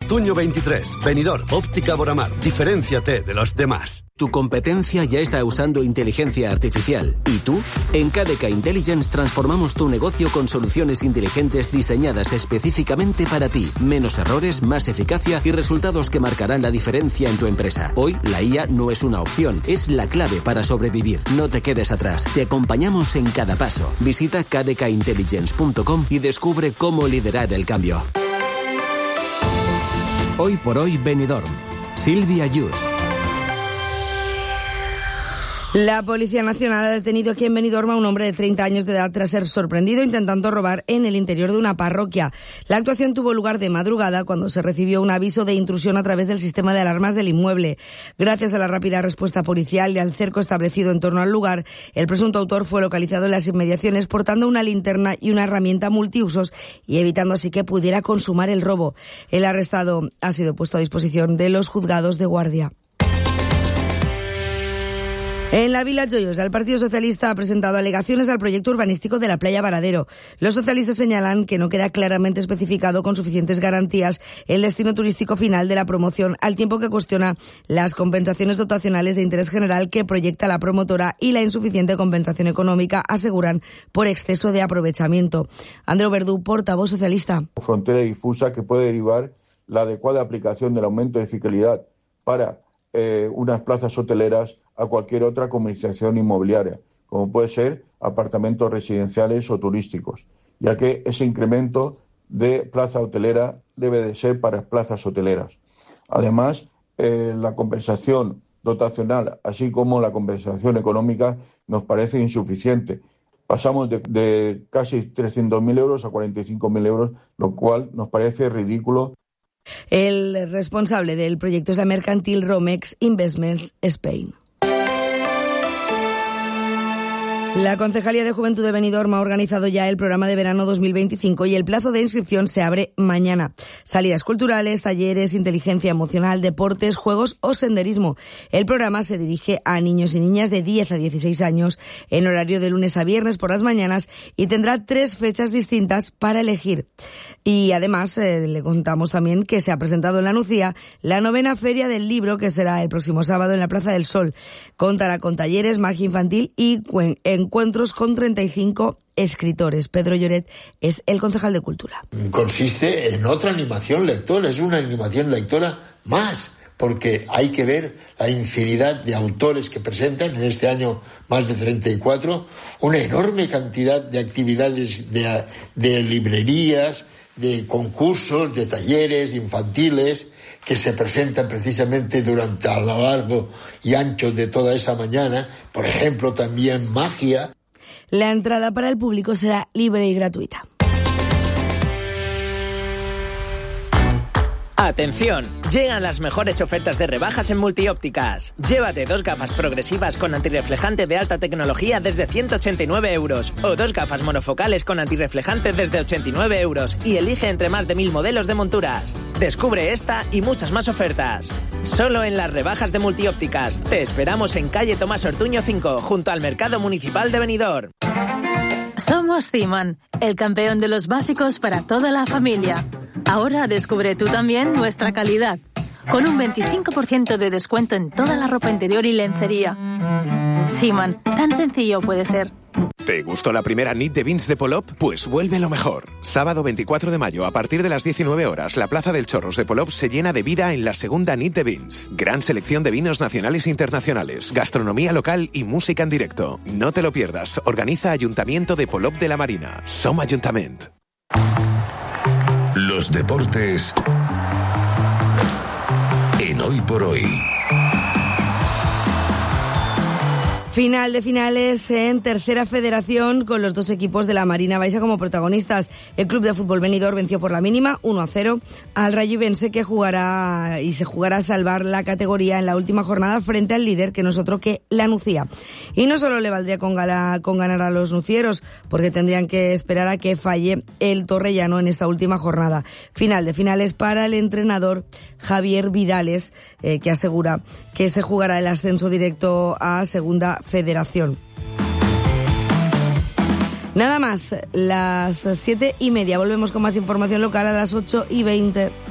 Otoño 23. Benidorm, Óptica Boramar. Diferénciate de los demás. Tu competencia ya está usando inteligencia artificial. ¿Y tú? En KDK Intelligence transformamos tu negocio con soluciones inteligentes diseñadas específicamente para ti. Menos errores, más eficacia y resultados que marcarán la diferencia en tu empresa. Hoy, la IA no es una opción, es la clave para sobrevivir. No te quedes atrás. Te acompañamos en cada paso. Visita kdkintelligence.com y descubre cómo liderar el cambio. Hoy por hoy, Benidorm. Silvia Yus. La Policía Nacional ha detenido aquí en Benidorm a un hombre de 30 años de edad tras ser sorprendido intentando robar en el interior de una parroquia. La actuación tuvo lugar de madrugada cuando se recibió un aviso de intrusión a través del sistema de alarmas del inmueble. Gracias a la rápida respuesta policial y al cerco establecido en torno al lugar, el presunto autor fue localizado en las inmediaciones portando una linterna y una herramienta multiusos y evitando así que pudiera consumar el robo. El arrestado ha sido puesto a disposición de los juzgados de guardia. En la Vila Joyosa, el Partido Socialista ha presentado alegaciones al proyecto urbanístico de la playa Varadero. Los socialistas señalan que no queda claramente especificado con suficientes garantías el destino turístico final de la promoción, al tiempo que cuestiona las compensaciones dotacionales de interés general que proyecta la promotora y la insuficiente compensación económica, aseguran, por exceso de aprovechamiento. Andreu Verdú, portavoz socialista. Frontera difusa que puede derivar la adecuada aplicación del aumento de fiscalidad para unas plazas hoteleras a cualquier otra comercialización inmobiliaria, como puede ser apartamentos residenciales o turísticos, ya que ese incremento de plaza hotelera debe de ser para plazas hoteleras. Además, la compensación dotacional, así como la compensación económica, nos parece insuficiente. Pasamos de casi 300.000 euros a 45.000 euros, lo cual nos parece ridículo. El responsable del proyecto es la mercantil Romex Investments Spain. La Concejalía de Juventud de Benidorm ha organizado ya el programa de verano 2025 y el plazo de inscripción se abre mañana. Salidas culturales, talleres, inteligencia emocional, deportes, juegos o senderismo. El programa se dirige a niños y niñas de 10 a 16 años en horario de lunes a viernes por las mañanas y tendrá 3 fechas distintas para elegir. Y además le contamos también que se ha presentado en la Nucía la 9ª Feria del Libro, que será el próximo sábado en la Plaza del Sol. Contará con talleres, magia infantil y encuentros con 35 escritores. Pedro Lloret es el concejal de Cultura. Consiste en otra animación lectora, es una animación lectora más, porque hay que ver la infinidad de autores que presentan, en este año más de 34, una enorme cantidad de actividades de librerías, de concursos, de talleres infantiles que se presentan precisamente durante a lo largo y ancho de toda esa mañana. Por ejemplo, también magia. La entrada para el público será libre y gratuita. ¡Atención! Llegan las mejores ofertas de rebajas en Multiópticas. Llévate 2 gafas progresivas con antirreflejante de alta tecnología desde 189 euros o 2 gafas monofocales con antirreflejante desde 89 euros y elige entre más de 1000 modelos de monturas. Descubre esta y muchas más ofertas. Solo en las rebajas de Multiópticas. Te esperamos en calle Tomás Ortuño 5, junto al Mercado Municipal de Benidorm. Somos Ciman, el campeón de los básicos para toda la familia. Ahora descubre tú también nuestra calidad, con un 25% de descuento en toda la ropa interior y lencería. Ciman, tan sencillo puede ser. ¿Te gustó la primera Nit de Vins de Polop? Pues vuelve lo mejor. Sábado 24 de mayo, a partir de las 19 horas, la Plaza del Chorros de Polop se llena de vida en la segunda Nit de Vins. Gran selección de vinos nacionales e internacionales, gastronomía local y música en directo. No te lo pierdas. Organiza Ayuntamiento de Polop de la Marina. Som Ajuntament. Los deportes en Hoy por Hoy. Final de finales en Tercera Federación con los 2 equipos de la Marina Baixa como protagonistas. El Club de Fútbol Benidorm venció por la mínima 1-0 al Rayivense, que jugará a salvar la categoría en la última jornada frente al líder, que no es otro que la Nucía. Y no solo le valdría con ganar a los nucieros, porque tendrían que esperar a que falle el Torrellano en esta última jornada. Final de finales para el entrenador Javier Vidales, que asegura que se jugará el ascenso directo a Segunda Federación. Nada más, las 7:30. Volvemos con más información local a las 8:20.